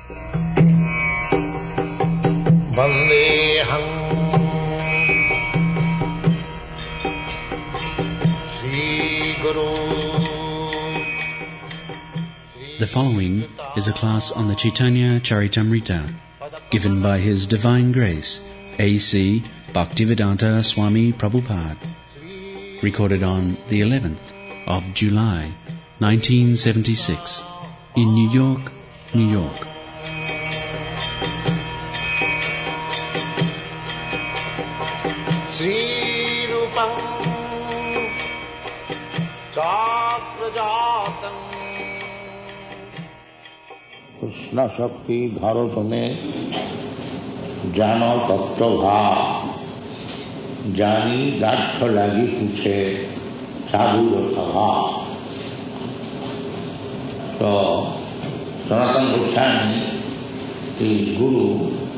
Vandeham Sri Guru. The following is a class on the Chaitanya Charitamrita, given by His Divine Grace, A.C. Bhaktivedanta Swami Prabhupada, recorded on the 11th of July, 1976, in New York, New York. Sri Rupam Chakrajatam. Krishna शक्ति भारत में जान तत्व भाव जानी दाढ़ लगी पूछे साधु सभा। तो सनातन गोस्वामी की गुरु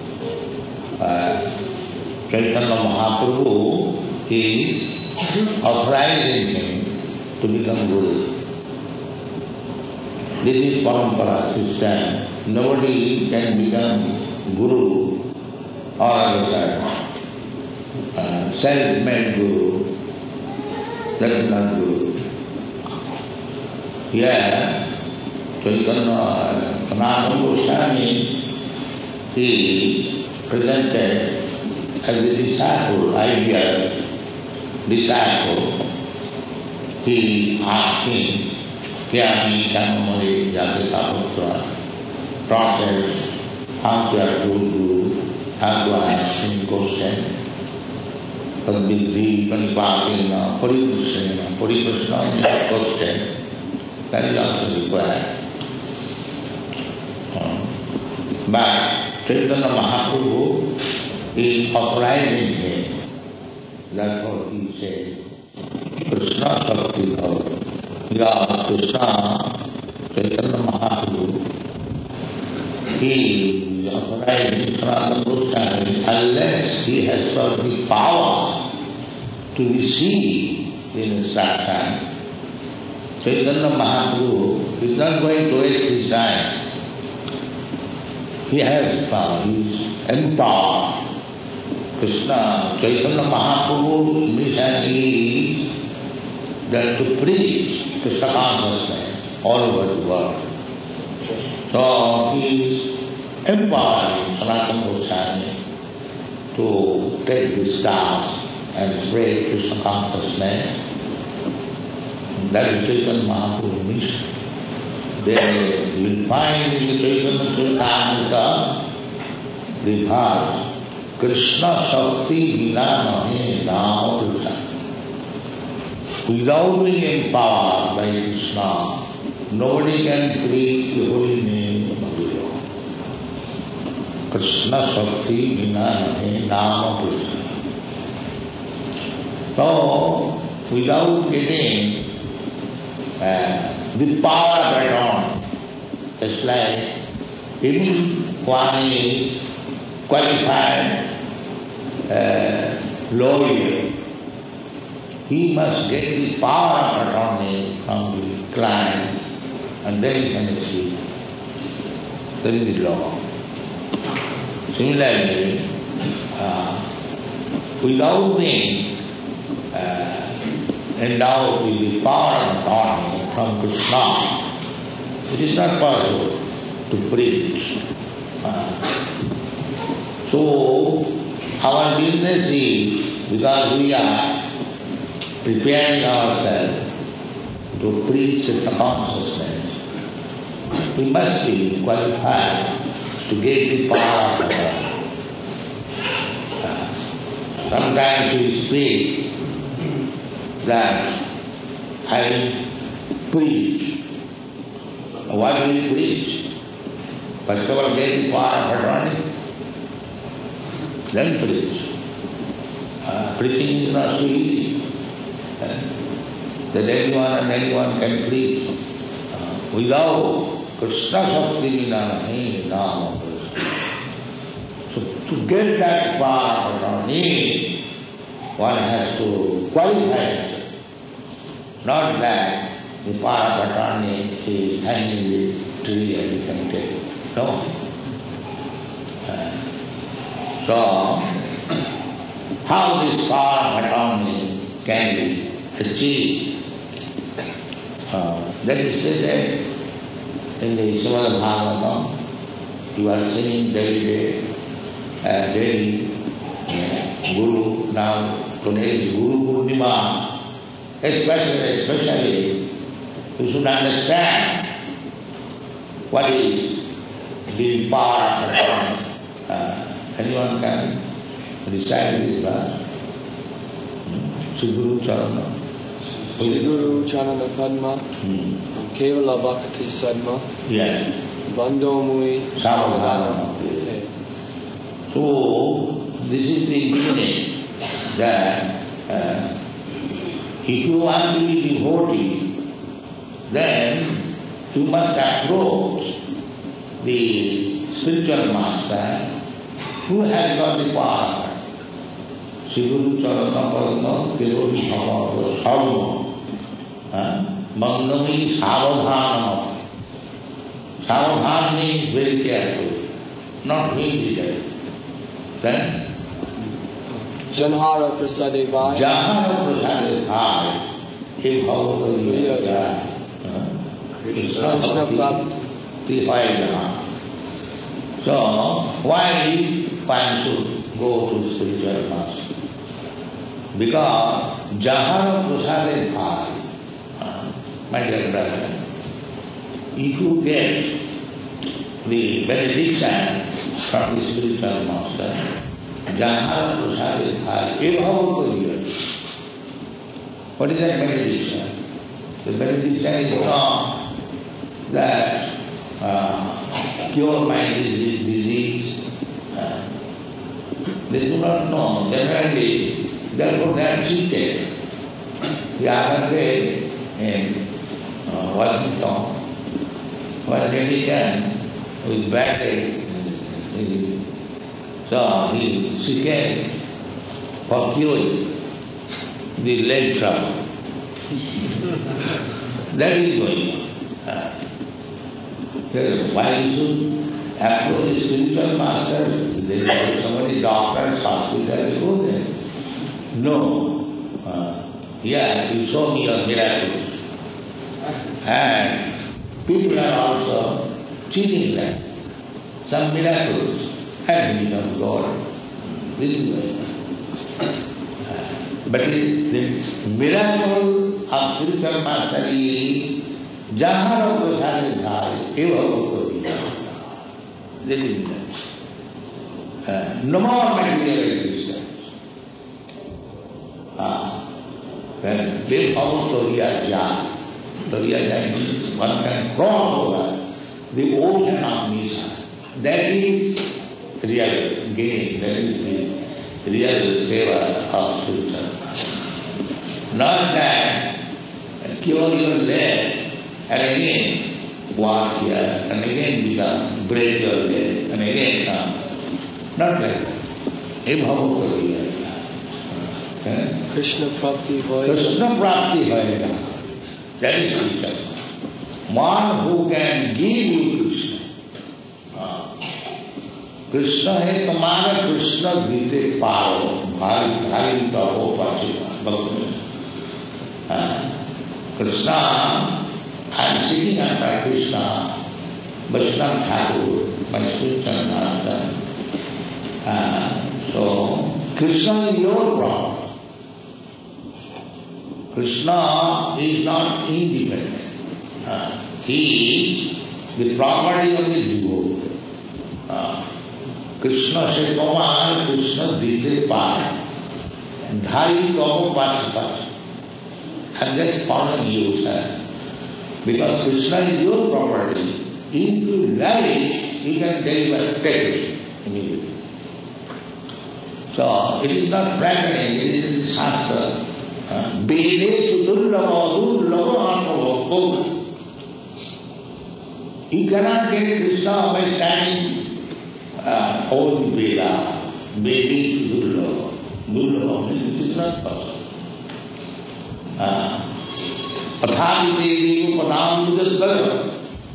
Chaitanya Mahaprabhu is authorizing him to become Guru. This is parampara system. Nobody can become Guru or self-made Guru. That is not Guru. Here, Chaitanya Goswami, he presented as a disciple, ideal disciple. He asked him, Kyani Kanamari Jatita Putra, process, how to ask him question. Padvidhi, Panipakina, Parikrishna means question. That is also required. But Chaitanya Mahaprabhu is authorizing him. Therefore he said, Krishna Shakti Bhava. Krishna, Chaitanya Mahaprabhu, he is authorizing Sanatana Goswami unless he has got the power to receive the instruction. Chaitanya Mahaprabhu is not going to waste his time. He has power, he is empowered. Krishna, Chaitanya Mahaprabhu's mission is that to preach Krishna consciousness all over the world. So he is empowering Sanatana Goswami to take this task and spread Krishna consciousness. That is Chaitanya Mahaprabhu's mission. There you will find in the Chaitanya Charitamrita the verse, Krishna Shakti Vina Nahe Nama Krishna. Without being empowered by Krishna, nobody can preach the holy name of the Lord. Krishna Shakti Vina Nahe Nama Krishna. So, without getting the power of it, it's like even one is qualified lawyer, he must get the power of attorney from the client and then he can achieve. That is the law. Similarly, without being endowed with the power of attorney from Krishna, it is not possible to preach. So, our business is, because we are preparing ourselves to preach the consciousness, we must be qualified to get the power of God. Sometimes we speak that I preach. What do you preach? First of all, get the power of attorney. Then preach. Preaching is not so easy. That anyone can preach. Without Krishna Shakti Vina Nahi Nama Krishna. So to get that power of attorney, one has to qualify himself. Not that the power of attorney is hanging the tree and you can take it. No. So, how this power of atonement can be achieved? That is said in the Srimad Bhagavatam. You are singing daily, Guru, now today is Guru Purnima. Especially, you should understand what is the power of atonement. Anyone can recite this verse? Guru Charana. Guru Charana Padma, Kevala Bhakti Sadma, Bandho Mui Savadhana. So, this is the beginning that if you want to be devotee, then you must approach the spiritual master who has got the power. Sri Guru Charana Padma, Kevala Savadhana. Mandami Savadhana. Savadhana means very careful, not hesitate. Then Janhara Prasade Vai. Janhara Prasade Vai. He Bhagavata Krishna Bhakti Vaidana. So, why one should go to spiritual master? Because Janhara Prasade Vai, my dear brother, if you get the benediction from the spiritual master, Janhara Prasade Vai, what is that benediction? The benediction is not that cure my disease. They do not know. Generally, therefore they are cheated. The other day in Washington, one American with backache, so he seeking for curing the leg trouble. That is going on. Why you should approach the spiritual master? There is somebody, doctors, hospitals, go there. No. You show me your miracles. And people are also cheating them. Some miracles have become God. This is why. But the miracle of spiritual master is Janhara Prasade Vai, Eva Bhakti. This is no more material existence. When they follow Turiya Jaya, Turiya Jaya means one can cross over the ocean of Nisa. That is real gain, that is the real favor of spiritual master. Not that cure your leg and again walk here and again become break your leg and again come. Not like that. Krishna Prapti Hoy. Krishna Prapti Hoy. That is Krishna. One who can give you Krishna. Krishna है तुम्हारा कृष्ण गीते पारो भारी भारी तपो पाचिमा Krishna, I am sitting under Krishna, Vaishnava Thakur, my spiritual master. So, Krishna is your problem. Krishna is not independent. He is the property of the devotee. Krishna se Kumar, Krishna dite paar. Dhari tomo pachipat. I'm just following you, sir. Because Krishna is your property. If you like, you can deliver text immediately. So, it is not fragmenting, it is Shastra. Vedesu durlava. You cannot get Krishna by standing all the Veda. Vedesu durlava. Durlava means it is not possible. Pathami devi upadam judasgara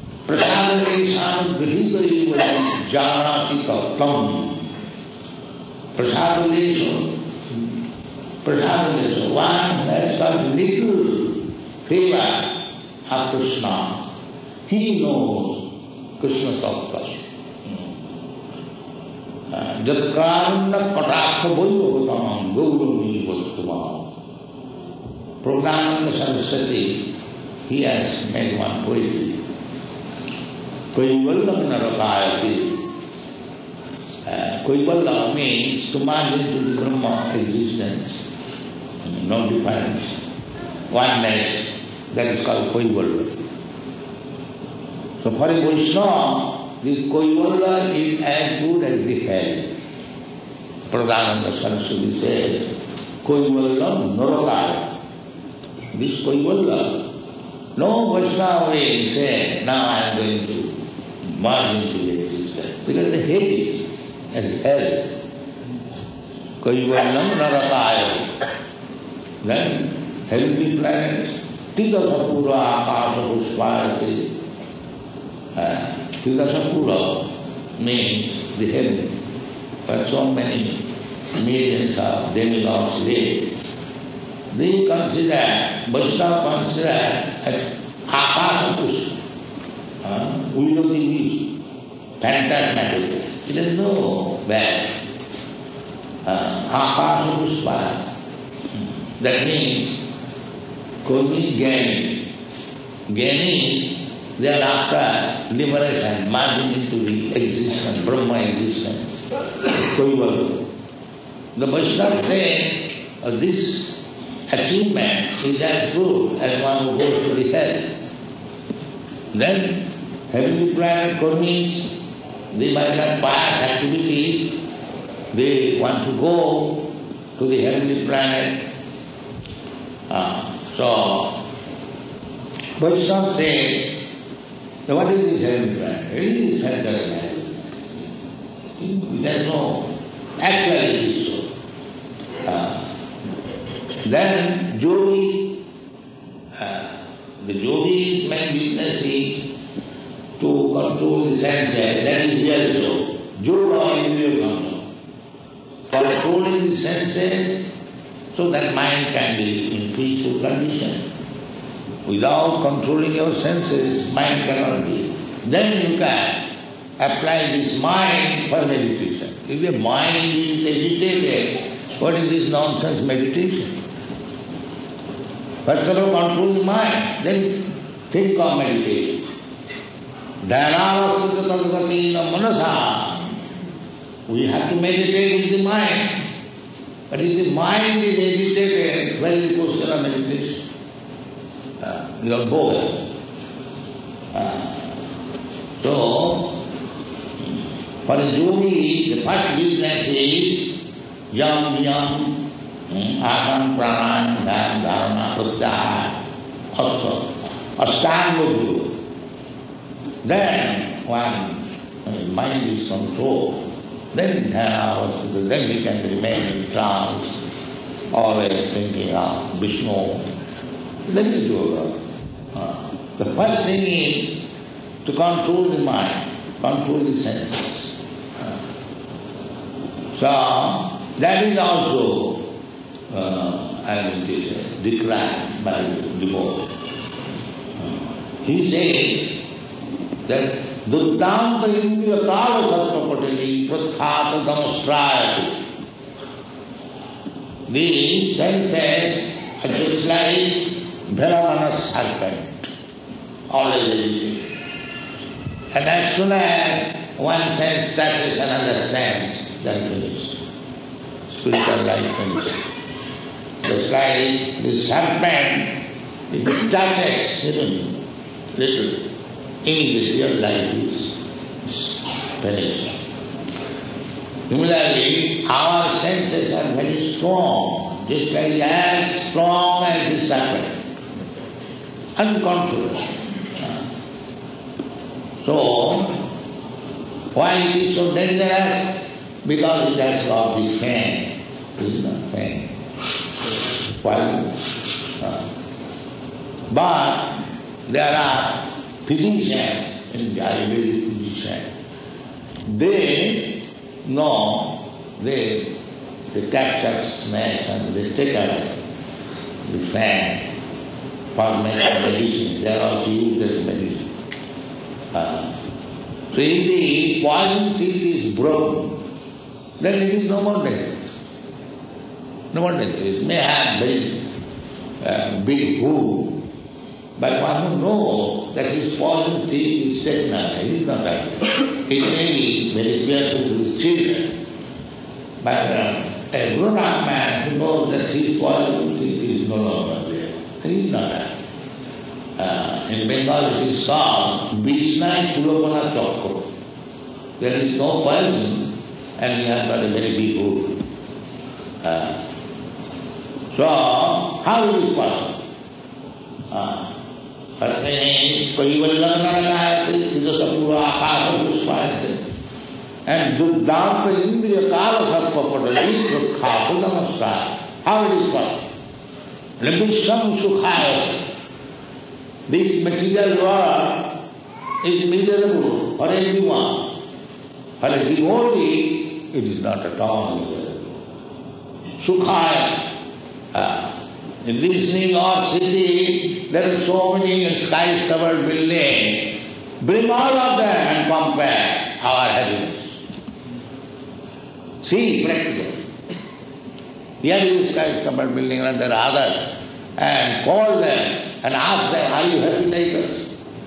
prasadane sanu grihikari janati tattam. prasadalesha. One has got little favor of Krishna. He knows Krishna Tattva. Jatkarna Patakha Bhaivatam Gaurami Vastuvam. Prabhupada Saraswati, he has made one poetry. Kaivallam Narakayati. Kaivallam means to merge into the Brahma existence. No difference. Oneness. That is called Kaivallam. So for a Vaishnava, the Kaivalya is as good as the hell. Pradhananda Saraswati says, Kaivalya Narakaya. This Kaivalya, no Vaishnava will say, now I am going to merge into the existence. Because they hate it as hell. Kaivalyam Narakaya. Then heavenly planets, Tidasapura Akasa Pushpayati. Tidasapura means the heaven, where so many millions of demigods live. They consider, Vaishnava consider as Akasa Pushpa. We don't use phantasmatic. It is no bad. Akasa Pushpa. That means, Kurmi Gani. Gani, thereafter liberation, merging into the existence, Brahma existence. The Vaishnava say, this achievement is as good as one who goes to the hell. Then, heavenly planet Kurmis, they by that pious activity, they want to go to the heavenly planet. So, Vaishnava say, what is this heavenly planet? It is phantasmal. There is no actuality so. Then yogi, the yogi's main business is to control the senses. That is real yoga. Yoga is real control. Controlling the senses so that mind can be in peaceful condition. Without controlling your senses, mind cannot be. Then you can apply this mind for meditation. If the mind is agitated, what is this nonsense meditation? First of all, control the mind, then think of meditation. We have to meditate with the mind. But if the mind is agitated, where is the question of meditation? You are both. So, for a yogi, the first business is yam, asana, pranayama, dharana, pratyahara, ashtanga yoga. Then one mind is controlled. Then he can remain in trance, always thinking of Vishnu. That is yoga. The first thing is to control the mind, control the senses. So, that is also, declared by the devotee. He says that Duddhanta Indriya Kala Sattva-patali Prathata Damastrayati. The senses are just like Brahmana serpent, always existing. And as soon as one sense touches another sense, then finished. Spiritual life finished. Just like the serpent, if it touches even little, immediately your life is finished. Similarly, our senses are very strong, just like as strong as the serpent, uncontrollable. So, why it is so dangerous? Because it has got the fame. It is not fame. Why? But there are physicians, in the Ayurvedic physicians, they know, they they capture snakes and they take away the fang for making medicine. They are also used as medicine. So if the poison teeth is broken, then it is no more dangerous. No more dangerous. It may have very big wound, but one who knows that his poison teeth is taken away, it is not like that. It may be very fearful to the children, but a grown-up man who knows that his poison teeth is no longer there, it is not that. In Bengal it is called Bishnai Kulopana Chokko. There is no poison and he has got a very big wound. So, how is this possible? And Duddhampa Indriya Kala Sarpa Padali Sukhapu Namaskar. How it is possible? Visham Sukhaya. This material world is miserable for everyone. For a devotee, it is not at all miserable. Sukhaya. In this New York City, there are so many skyscraper buildings. Bring all of them and compare our happiness. See, practically. Here is skyscraper building and there are others. And call them and ask them, are you happy like us?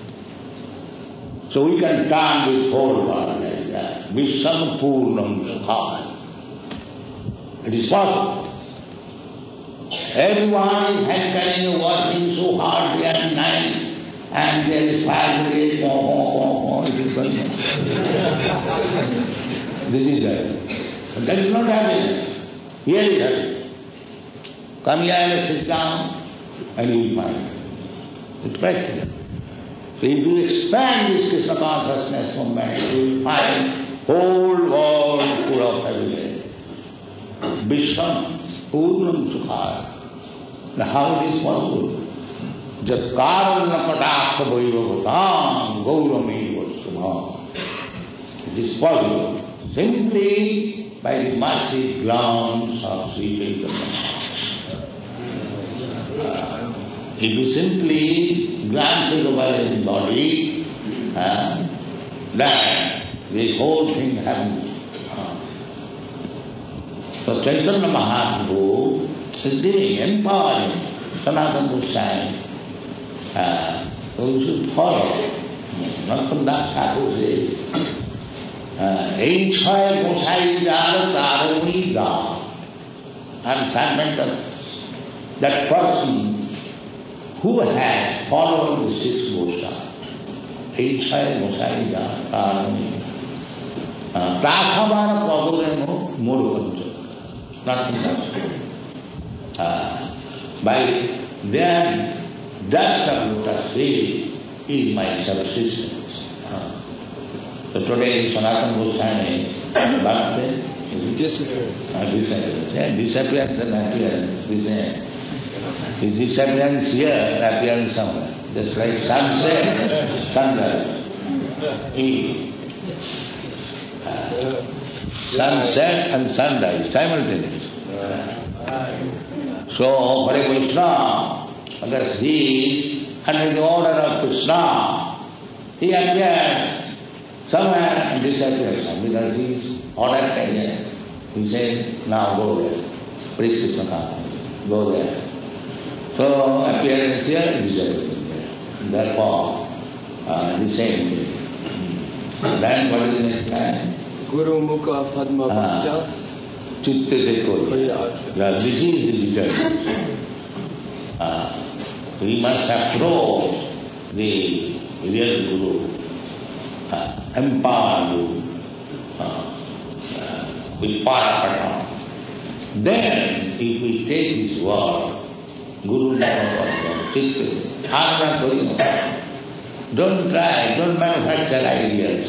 So we can turn this whole world like that. Visham Purnam Sukhaya. It is possible. Everyone is hankering, working so hard day and night, and there is fire brigade, it is going on. This is that. But that is not happening. Here is happening. Come here and sit down, and you will find it. It's practical. So if you expand this Krishna consciousness movement, you will find whole world full of happiness. Visham Purnam Sukhaya. Now how it is possible? Jat karana patakha vaivavatam gaurameva subham. It is possible simply by the mercy glance of Sri Chaitanya. If you simply glance over his body, then the whole thing happens. So Chaitanya Mahaprabhu is giving, empowering Sanatana Goswami. So you should follow. Narottam Thakur says, Ei Chaya Gosai Dara Taramuni Da. And fragmental. That person who has followed the six Gosai, Ei Chaya Gosai Dara Taramuni Da. Prasavara Prabhureno Murukancha. Nothing else. By their dust of lotus feet is my subsistence. So today Sanatana Goswami birthday disappearance. Disappearance and appearance. His disappearance here, appearance somewhere. Just like sunset, sunrise. Sunset and sunrise simultaneously. So, Hare Krishna, under he, under the order of Krishna, he appears somewhere and disappears because he is ordered by there. He says, now go there, preach Krishna, go there. So, appearance here, disappearance there. Therefore, the same thing. Then what is the next line? Guru Mukha Padma Bhakya. Chitta Dekoriya. This is the determination. We must approach the real Guru, empower Guru with Parapata. Then, if we take his word, Guru Mukha Chitta, Harana Korina. Don't try, don't manufacture ideas.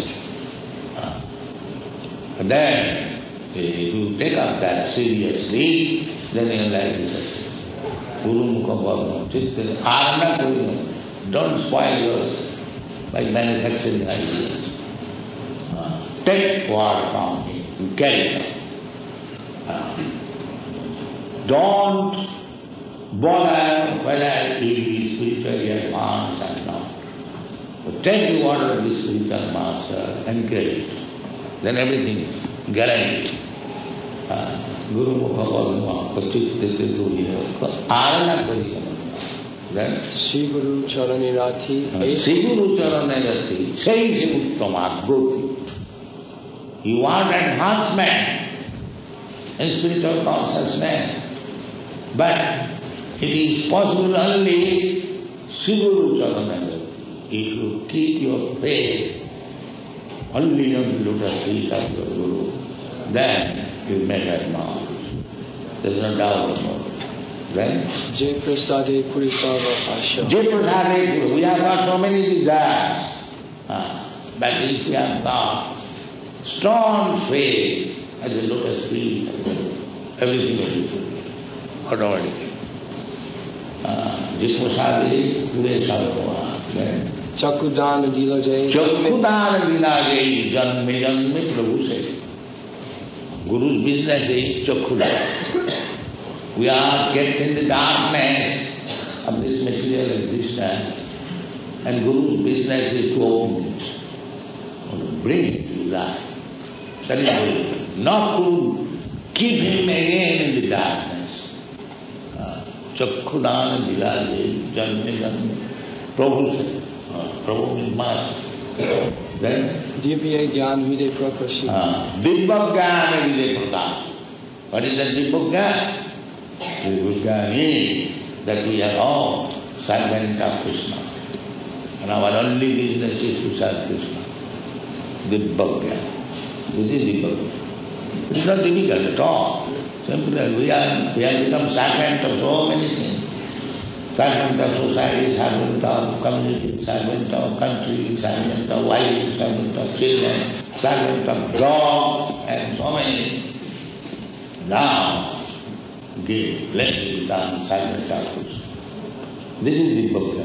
Then, if you take up that seriously, then your life is successful. Guru Mukha Bhagavad Chitta, Harana Korina. Don't spoil yourself by manufacturing ideas. Take word from him, carry it. don't bother whether he is spiritually advanced or not. But take the order of the spiritual master, encourage. Then everything is guaranteed. Guru Mukha Padma Pachitte Duriya Arana Parikama. Then Sri Guru Charani Rathi. Sri Guru Charani Rathi. Say Uttama Goti. You want enhancement in spiritual consciousness, but it is possible only Sri Guru Charani Rathi. If you keep your faith only on the lotus feet of your Guru, then you may advance. There is no doubt about it. Then Jai Prasade Purisava Asha. Jai Prasade Puri. We have got so many desires. But if we have got strong faith as a lotus feet, everything will be full. Automatically. Jai Prasade Purisava. Then Chakudan Dila Jai. Chakudan Dila Jai. Janme Janme Prabhu says. Guru's business is Chakudan. We are kept in the darkness of this material existence, and Guru's business is to open it, to bring it to life. That is Guru. Not to keep him again in the darkness. Chakudan Dila Jai. Janme Janme Prabhu says. Prabhu means master. Then Divya Gyan Vide Prakashi. Divya Gyan Vide Prakashi. What is the Divya Gyan? Divya Gyan is that we are all servants of Krishna. And our only business is to serve Krishna. Divya Gyan. This is Divya Gyan. It is not difficult at all. Simply we have become servants of so many things. Servant of society, servant of community, servant of country, servant of wife, servant of children, servant of God, and so many. Now, let me become servant of Krishna. This is the book.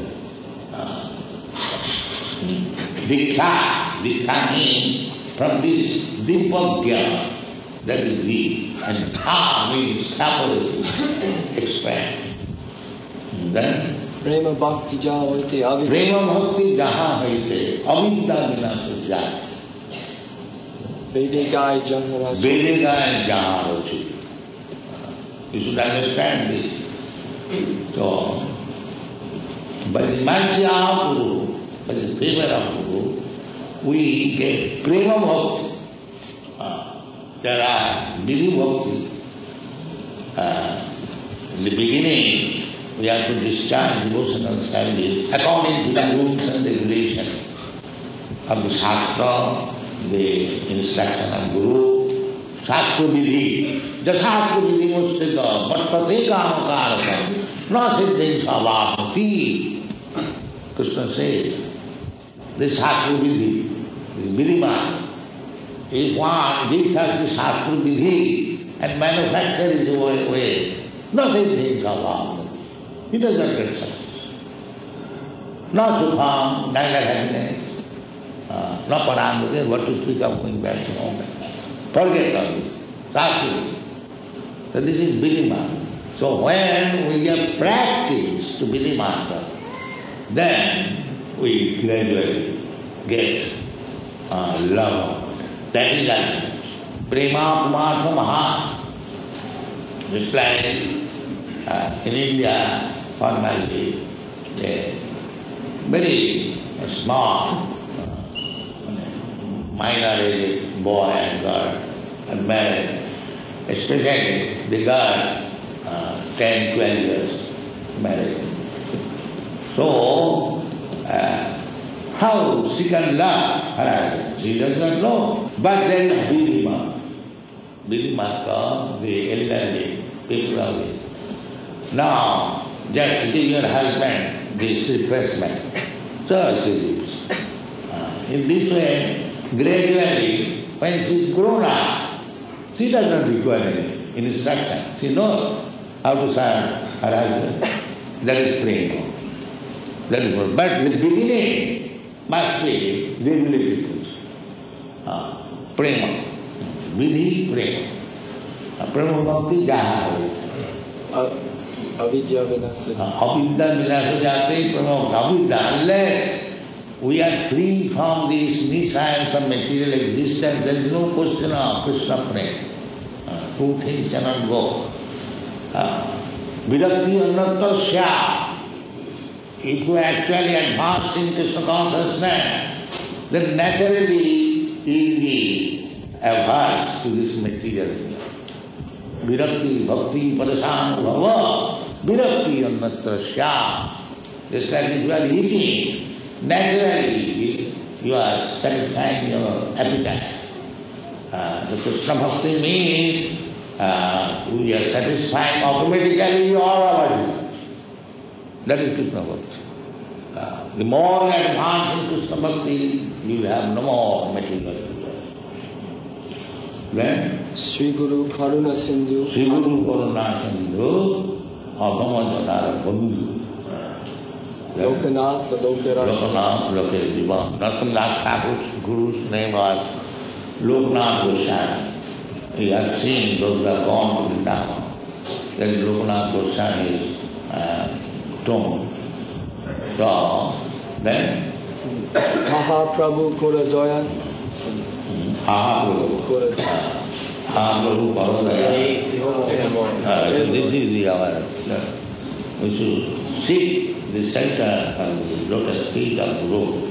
Dikkha means from this Dipagya, that is the, and Dha means separate, expand. Then Prema Bhakti Jaha Hoite Avidya. Prema Bhakti Jaha Hoite Avidya Vinasa Jaya. Vedegaya Jahara. Vedegaya Jahara. You should understand this. So, by the mercy of Guru, by the favor of Guru, we get Prema Bhakti. There are Vidhi Bhakti. In the beginning, we have to discharge devotional service according to the rules and regulations of the Shastra, the instruction of Guru. Shastra Vidhi. The Shastra Vidhi Mustika, Bhattate Kamakaraka, na siddhin savapati. Krishna says, the Shastra Vidhi, the Vidhiman, is one, gives us the Shastra Vidhi and manufacture his way. Na siddhin savapati. He does not get success. No sukham, neither happiness, no paramita, what to speak of going back to home. Forget all this. Shastra. So this is Vidhi. So when we have practiced to Vidhi Master, then we gradually get love. That is happiness. Prema Pumatha Maha. Just like in India, formerly, a very small, minor-aged boy and girl are married, especially the girl, 10, 12 years married. So, how she can love her husband? She does not know. But there is Vidhi Mata, the elderly people of it. Now, just give your husband this refreshment. So she lives. In this way, gradually, when she is grown up, she does not require any instruction. She knows how to serve her husband. That is prema. That is good. But the beginning must be regulated. Prema. Vidhi prema. Prema bhakti jaha. Avidya vinasa. Avidya vinasa jate pranam avidya. Unless we are free from this missiles of material existence, there is no question of Krishna prema. Two things cannot go. Virakti annatasya. If you actually advance in Krishna consciousness, then naturally you will be averse to this material. Virakti, bhakti, parasana, bhava, virakti annatasya. Just like if you are eating, naturally you are satisfying your appetite. The Krishna bhakti means we are satisfying automatically all our desires. That is Krishna bhakti. The more you advance in Krishna bhakti, you will have no more material desires. Then Sri Guru Karuna Sindhu. Sri Guru Karuna Sindhu, Abhamadana Bandhu. Lokanath, Lokanath, Lokanath. Narottam Thakur's Guru's name was Lokanath Goswami. He had seen those who have gone to Vrindavan. Then Lokanath Goswami's tomb. So then Mahaprabhu Kurajoya. Mahaprabhu Kurajoya. This is our. We should seek the center of the lotus feet of the Guru.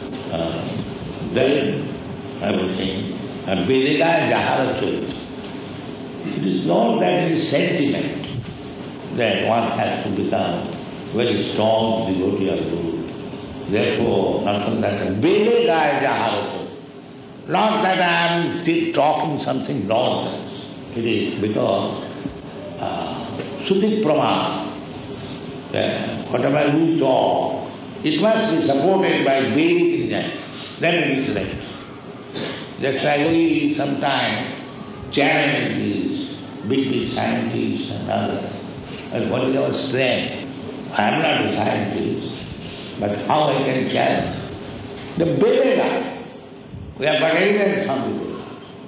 Then everything. And Vedika Jaharachu. It is not that it is sentiment that one has to become very strong devotee of Guru. Therefore, not from that. Vedika Jaharachu. Not that I am still talking something nonsense. It is because Suti Pramana. Whatever we talk, it must be supported by Vedic evidence. Then it is right. Just like we sometimes challenge these big scientists and others. And what is our strength? I am not a scientist, but how I can challenge? The Vedanta. We are but ignorant from the Guru.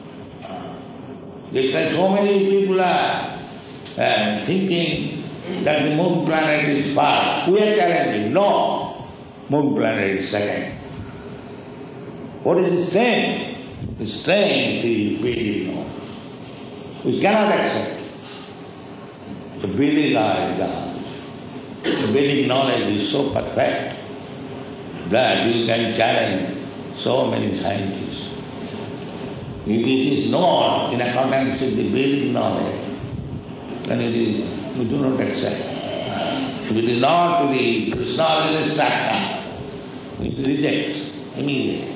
Just like so many people are thinking that the moon planet is first. We are challenging. No, moon planet is second. What is the strength? The strength is Vedic knowledge. We cannot accept the Vedic knowledge. The Vedic knowledge is so perfect that you can challenge so many scientists. If it is not in accordance with the Vedic knowledge, then we do not accept. If it is not to the Krishna instruction, we reject immediately.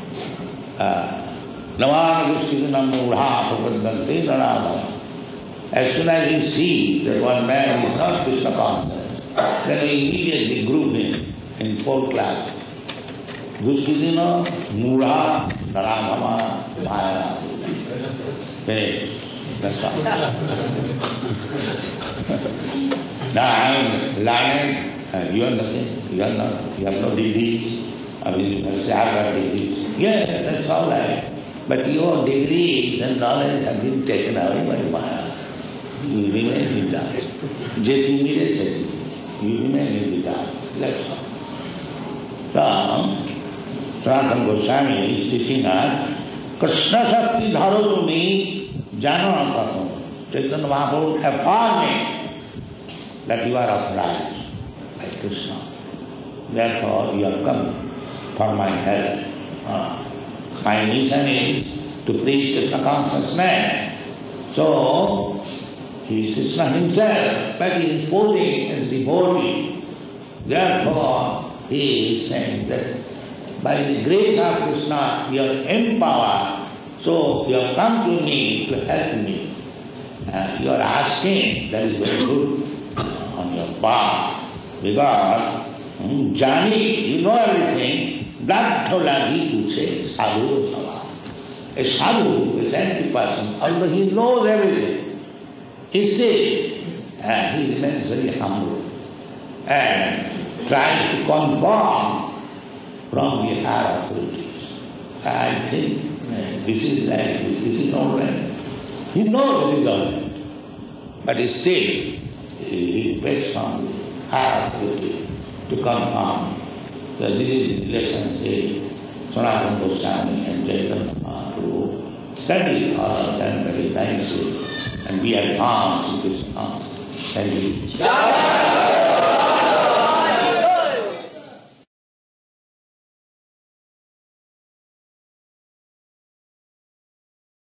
Navanagustinam mudha prapadante narada. As soon as you see that one man is not Krishna conscious, then we immediately group him in 4 classes. Duskidina, mudha, naradama, maya. Finish. That's all. Now I am learned, you are nothing, you are not, you have no degrees. I mean, you say, I have degrees. Yes, that's all right. But your degrees and knowledge have been taken away by Maya. You remain in that. Jeti mere jeti. You remain in the dark. That's all. So, Sanatana Goswami is teaching us, Krishna Shakti dharo tumi jano akato. Chaitanya Mahaprabhu affirming that you are authorized by Krishna. Therefore, you have come for my help. My mission is to preach Krishna consciousness. So, he is Krishna himself, but he is posing as devotee. Therefore, he is saying that by the grace of Krishna, you are empowered. So, you have come to me to help me. You are asking, that is very good on your part. Because, Jani, you know everything. That Tholagi to say, sadhu sava. A sadhu, a saintly person, although he knows everything, he he remains very humble and tries to conform from the higher authorities. I think this is right, this is not right. He knows it is all right, but still he begs on the higher authority to confirm that this is the relationship Sanatana Goswami and Chaitanya Mahaprabhu studied all of them very nicely, and we advance in Krishna. Thank you.